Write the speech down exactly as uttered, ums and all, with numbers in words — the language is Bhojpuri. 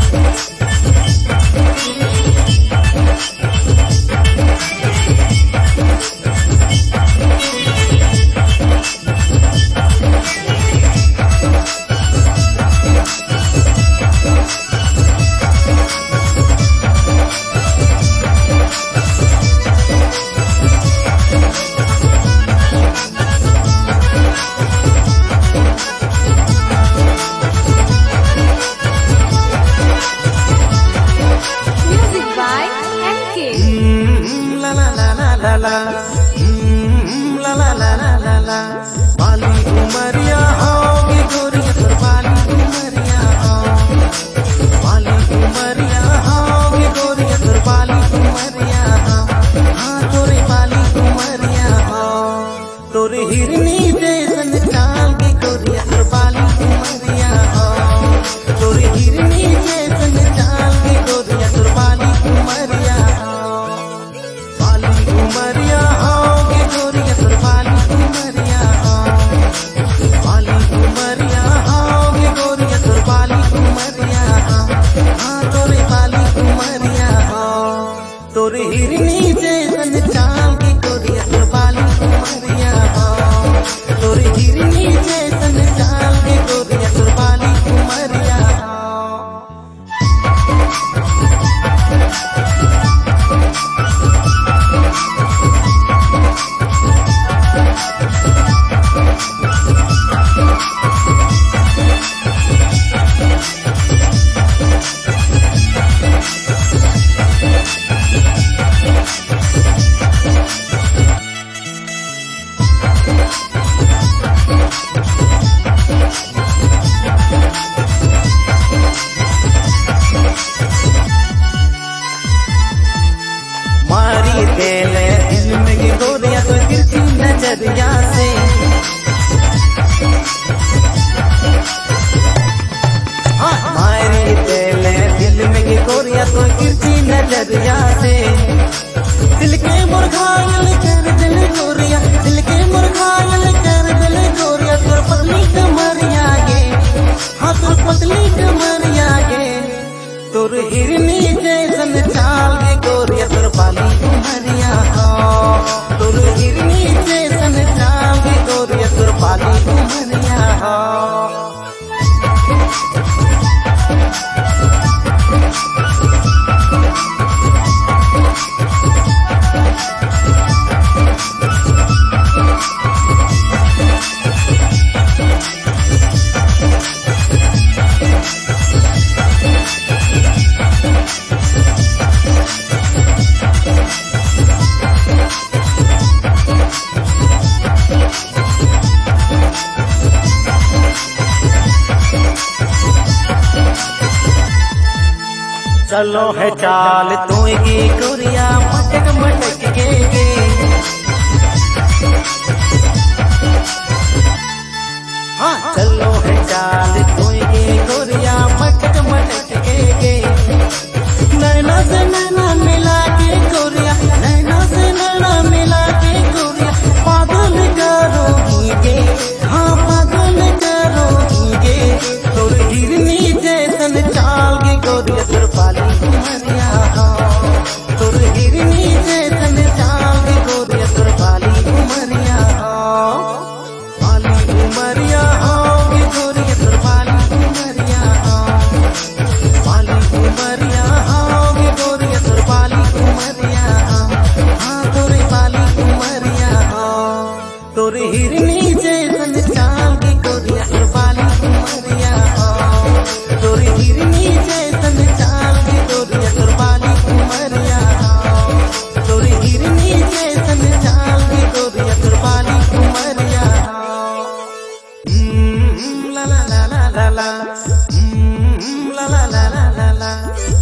la la mm, la la la la la la बाली उमरिया होगी गोरिया तोर बाली उमरिया हो बाली उमरिया होगी गोरिया तोर बाली उमरिया हो हाँ तोरे बाली उमरिया हो तोरे हिरनी जैसन चाल की गोरिया तोर बाली उमरिया हो तोरे हिरनी जैसन चाल की गोरिया तोर बाली उमरिया हो बाली उमरिया होगी गोरिया तोर बाली उमरिया हो बाली उमरिया होगी गोरिया तोर बाली उमरिया हो हाँ तोरे बाली उमरिया हो तोरे हिरनी जैसन चाल की गोरिया तोर बाली उमरिया हो तोरे हिरनी जैसन चाल की गोरिया तोर बाली उमरिया हो मारी तेल दिल में की गोरिया तो गिरती नजरिया से हाँ मारी तेल दिल में की गोरिया तो गिरती नजरिया से दिल के मुरझायल कर दिल गोरिया दिल के मुरझायल कर दिल गोरिया तोर पतली कमरिया गे हाँ तोर पतली कमरिया गे तोर हिरनी जैसन चाल गे गोरिया तोर बाली उमरिया हो तोर हिरनी जैसन चाल गे गोरिया तोर बाली उमरिया हो चलो है चाल तू की गोरिया मटक मटक के गे हाँ चलो है चाल तू की गोरिया मटक मटक के गे नैना से नैना मिला के गोरिया नैना से नैना मिला के गोरिया पागल करोगी गे हाँ पागल करोगी गे तोर हिरनी जैसन चाल गे गोरिया तोर बाली उमरिया हो तोर हिरनी जैसन चाल गे गोरिया तोर बाली उमरिया हो बाली उमरिया होगी गोरिया तोर बाली उमरिया हो बाली उमरिया होगी गोरिया तोर बाली उमरिया हो हाँ तोरे बाली उमरिया हो तोर हिरनी जैसन चाल गे गोरिया तोर बाली उमरिया हो तोर हिरनी जैसन चाल गे गोरिया तोर बाली उमरिया हो तोर हिरनी जैसन चाल गे गोरिया तोर बाली उमरिया हो la la la la la la la la la la la la